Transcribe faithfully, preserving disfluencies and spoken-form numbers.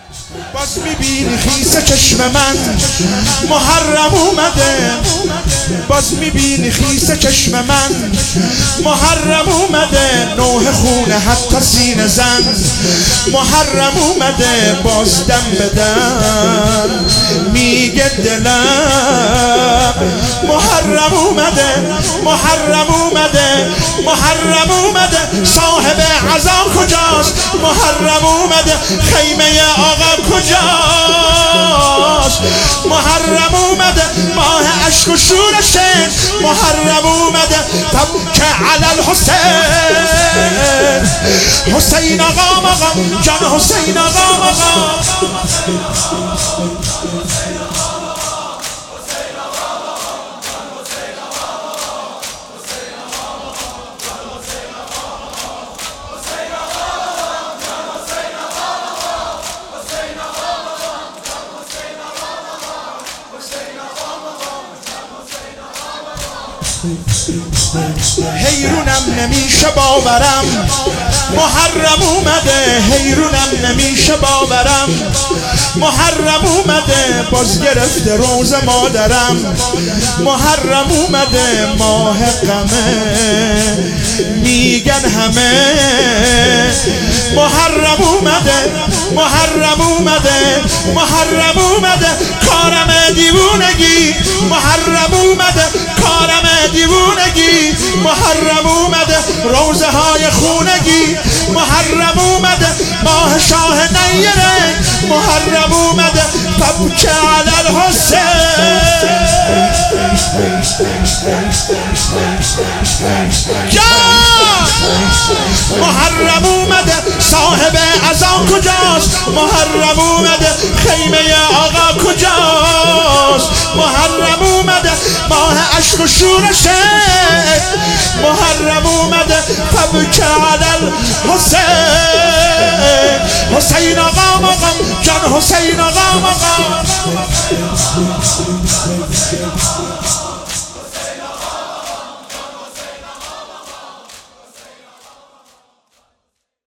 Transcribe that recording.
باز میبینی خیس چشم من محرم اومده، باز میبینی خیس چشم من محرم اومده، نوح خونه حتی سینه زن محرم اومده، باز دم بدم میگه دلم محرم اومده، محرم اومده، محرم اومده، صاحب عزا کجاست؟ محرم اومده، خیمه آقا کجاست؟ محرم اومده، ماه عشق و شورشه محرم اومده، تبکه علی الحسین، حسین آقا آقا جان، حسین آقا آقا. حیرونم نمیشه باورم محرم اومده، حیرونم نمیشه باورم محرم اومده، باز گرفته روز مادرم محرم اومده، ماه غمه میگن همه محرم اومده، محرم اومده، محرم اومده، کارم دیوونگی محرم اومده، کارم دیوونگی محرم اومده، روزه های خونگی محرم اومده، ماه شاه نیره محرم اومده، تبکه علی الحسین. محرم اومده، صاحب عزا کجاست؟ محرم اومده، خیمه آقا کجاست؟ محرم اومده، ماه عشق و شورشه محرم اومده، تبکه علی الحسین، حسین آقا آقا جان، حسین آقا آقا.